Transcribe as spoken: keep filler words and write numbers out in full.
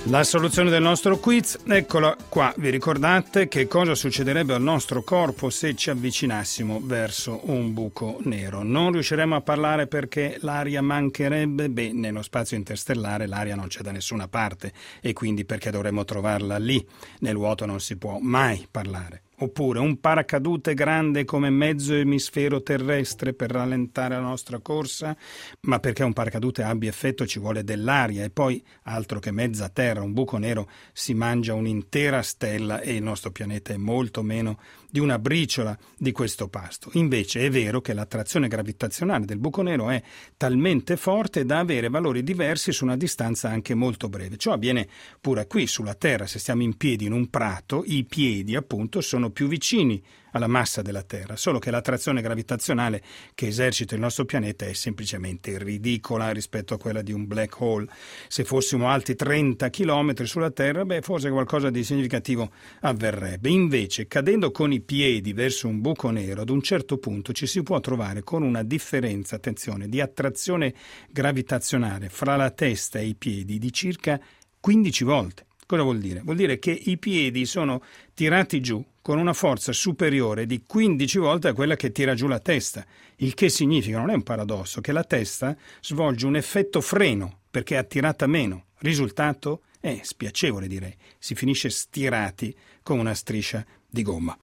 La soluzione del nostro quiz, eccola qua. Vi ricordate che cosa succederebbe al nostro corpo se ci avvicinassimo verso un buco nero? Non riusciremo a parlare perché l'aria mancherebbe? Beh, nello spazio interstellare l'aria non c'è da nessuna parte e quindi perché dovremmo trovarla lì? Nel vuoto non si può mai parlare. Oppure un paracadute grande come mezzo emisfero terrestre per rallentare la nostra corsa? Ma perché un paracadute abbia effetto ci vuole dell'aria e poi, altro che mezza terra, un buco nero si mangia un'intera stella e il nostro pianeta è molto meno di una briciola di questo pasto. Invece è vero che l'attrazione gravitazionale del buco nero è talmente forte da avere valori diversi su una distanza anche molto breve. Ciò avviene pure qui sulla Terra. Se stiamo in piedi in un prato, i piedi appunto sono più vicini alla massa della Terra, solo che l'attrazione gravitazionale che esercita il nostro pianeta è semplicemente ridicola rispetto a quella di un black hole. Se fossimo alti trenta chilometri sulla Terra, beh, forse qualcosa di significativo avverrebbe. Invece, cadendo con i piedi verso un buco nero, ad un certo punto ci si può trovare con una differenza, attenzione, di attrazione gravitazionale fra la testa e i piedi di circa quindici volte. Cosa vuol dire? Vuol dire che i piedi sono tirati giù con una forza superiore di quindici volte a quella che tira giù la testa, il che significa, non è un paradosso, che la testa svolge un effetto freno perché è attirata meno. Risultato? È spiacevole, direi. Si finisce stirati come una striscia di gomma.